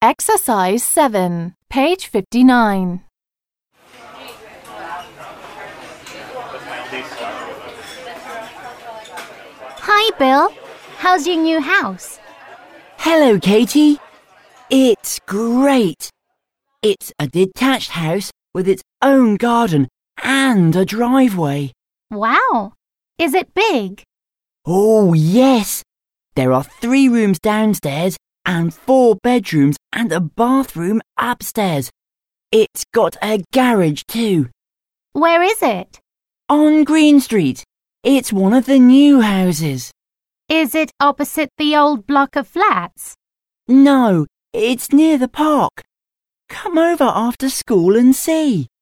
Exercise 7, page 59. Hi, Bill. How's your new house? Hello, Katie. It's great. It's a detached house with its own garden and a driveway. Wow. Is it big? Oh, yes. There are 3 rooms downstairs and 4 bedrooms and a bathroom upstairs. It's got a garage too. Where is it? On Green Street. It's one of the new houses. Is it opposite the old block of flats? No, it's near the park. Come over after school and see.